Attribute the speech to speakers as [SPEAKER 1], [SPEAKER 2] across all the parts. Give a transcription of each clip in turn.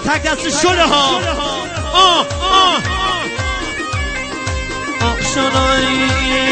[SPEAKER 1] تک دست شله ها آشنایی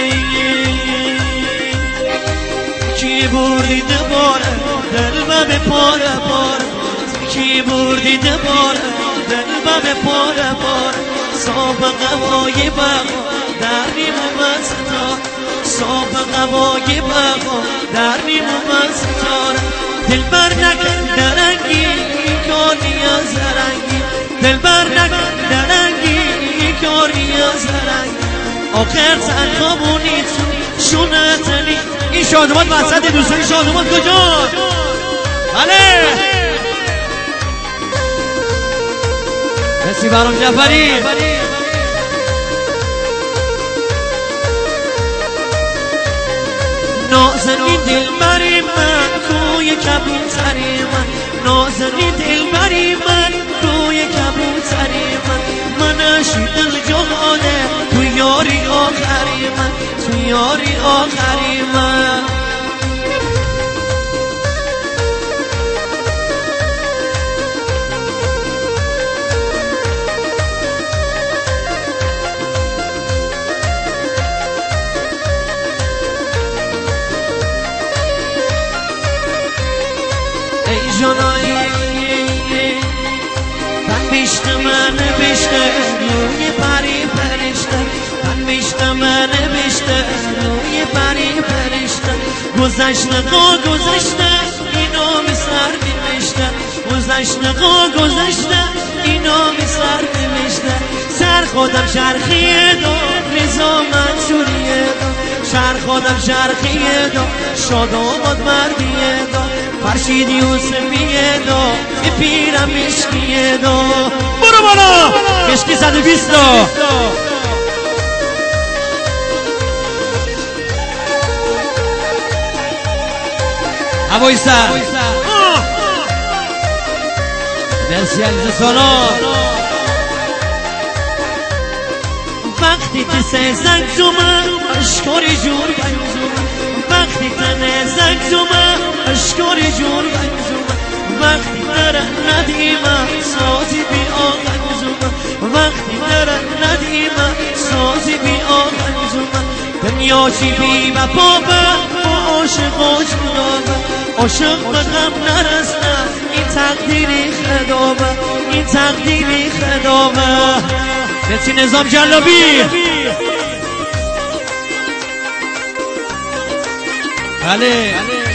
[SPEAKER 1] کی بردی دوباره دلم به پاره پاره کی بردی دوباره دلم به پاره پاره سابقه وای بقا در نیمو مستار سابقه وای بقا در نیمو مستار دل بر نکن درنگی کاری از رنگی دل بر نکن درنگی کاری از رنگی آخر تنها بونی تو شونتنی این شادومان وسط دوستانی شادومان کجا؟ بله مرسی برام جعفری نازنین دل بری من توی کبوتری من نازنین دل بری من توی کبوتری من منشی دل جهانه تو یاری آخری من تو یاری آخری من ای جانایی من بیشت من بیشته روی پری پرشته من بیشت من بیشته روی پری پرشته گذشته ها گذشته اینو می سر نمیشته گذشته ها گذشته اینو می سر نمیشته سر خودم شرخیه دو رضا منصوریه دو سر خودم شرخیه دو شاد آمد مردیه دو فرشید یوسفیه دو پیرم مشکیه دو برو بالا مشکی 120 هوایی سر مرسی عزیز سالا وقتی که سه زنگ زومه اشکاری جور بنزومه وقتی که زنگ زومه اشکاری جور بنزومه وقتی نره ندیمه سازی بی آهنگ زومه وقتی نره ندیمه سازی بی آهنگ زومه دنیا چی بی و بابه با عاشقاش مدابه عاشق به غم نرسته این تقدیری خدابه این تقدیری خدابه مرسی نظام جلابی بله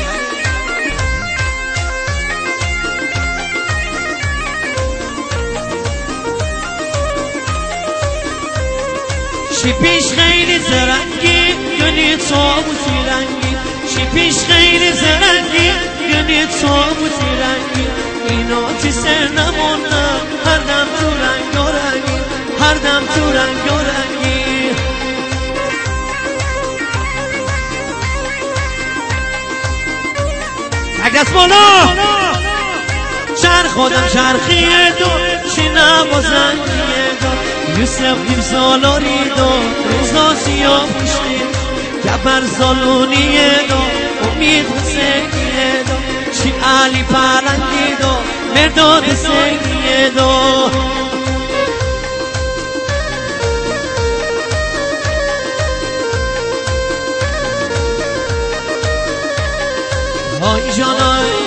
[SPEAKER 1] چی پیش خیلی زرنگی یعنی تابوتی رنگی چی پیش خیلی زرنگی یعنی تابوتی رنگی اینا تی سر نمونم هر دم تو رنگ و رنگی هر دم تو رنگ و رنگی تک بالا شر خودم شرخیه دو چی نوازنگیه دو یوسف دیم سالاری دو رضا سیاه پشتی گبر زالونیه دو امید حسینیه دو چی علی پرنگی دو مرداد حسینیه دو های جانایی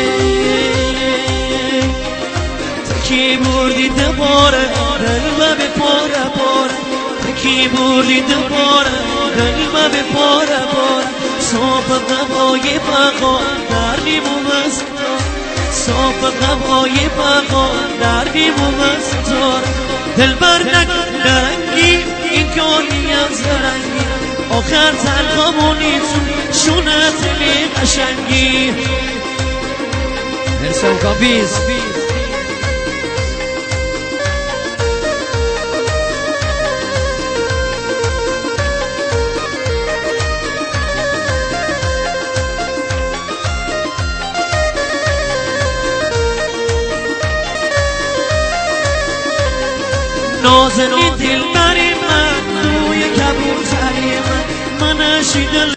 [SPEAKER 1] تکی بردی دوباره دلم به پاره پاره تکی بردی دوباره دلم به پاره پاره سابقه وای بقا در نیمو مستار سابقه وای بقا در نیمو مستار دل بر نکن درنگی این کاری از رنگی آخر تنها مونی تو شونت لی قشنگی مرسی و کافیز نازنین دل بری من توی کبوتری من منشی دل